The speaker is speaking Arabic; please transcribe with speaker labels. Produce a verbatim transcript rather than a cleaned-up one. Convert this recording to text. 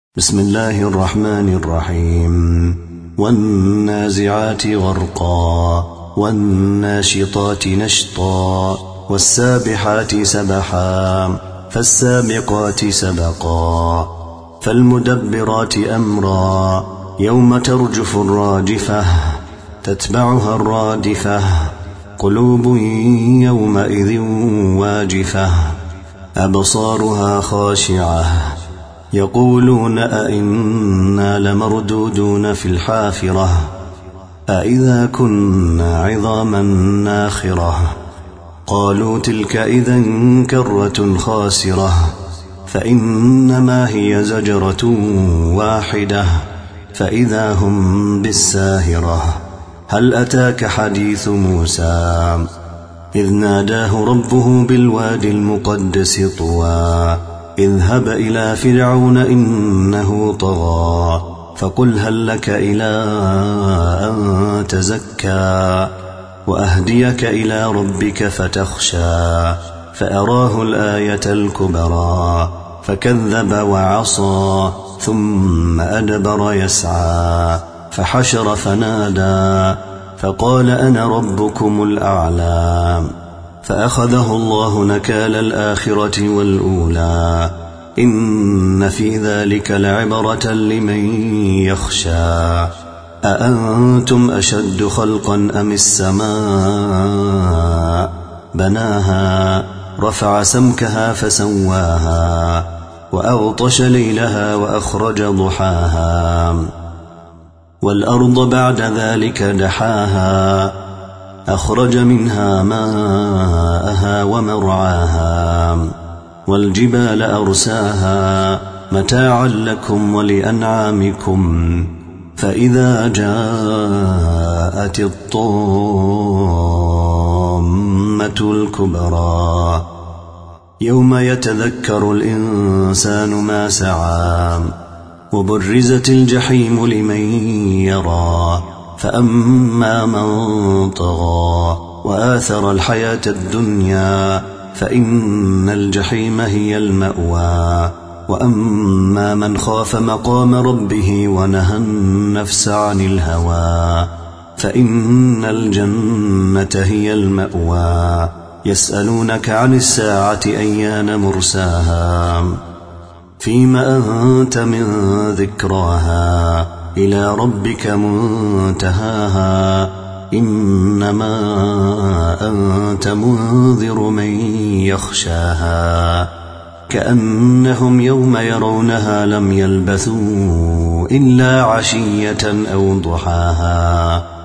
Speaker 1: بسم الله الرحمن الرحيم والنازعات غرقا والناشطات نشطا والسابحات سبحا فالسابقات سبقا فالمدبرات أمرا يوم ترجف الراجفة تتبعها الرادفة قلوب يومئذ واجفة أبصارها خاشعة يقولون أئنا لمردودون في الحافرة أئذا كنا عظاما ناخرة قالوا تلك إذا كرة خاسرة فإنما هي زجرة واحدة فإذا هم بالساهرة هل أتاك حديث موسى إذ ناداه ربه بالوادي المقدس طوى اذهب إلى فرعون إنه طغى فقل هل لك إلى أن تزكى وأهديك إلى ربك فتخشى فأراه الآية الكبرى فكذب وعصى ثم أدبر يسعى فحشر فنادى فقال أنا ربكم الأعلى فأخذه الله نكال الآخرة والأولى إن في ذلك لعبرة لمن يخشى أأنتم أشد خلقا أم السماء بناها رفع سمكها فسواها وأغطش ليلها وأخرج ضحاها والأرض بعد ذلك دحاها أخرج منها ماءها ومرعاها والجبال أرساها متاعا لكم ولأنعامكم فإذا جاءت الطامة الكبرى يوم يتذكر الإنسان ما سعى وبرزت الجحيم لمن يرى فأما من طغى وآثر الحياة الدنيا فإن الجحيم هي المأوى وأما من خاف مقام ربه ونهى النفس عن الهوى فإن الجنة هي المأوى يسألونك عن الساعة أيان مرساها فيما أنت من ذكراها إلى ربك منتهاها إنما أنت منذر من يخشاها كأنهم يوم يرونها لم يلبثوا إلا عشية أو ضحاها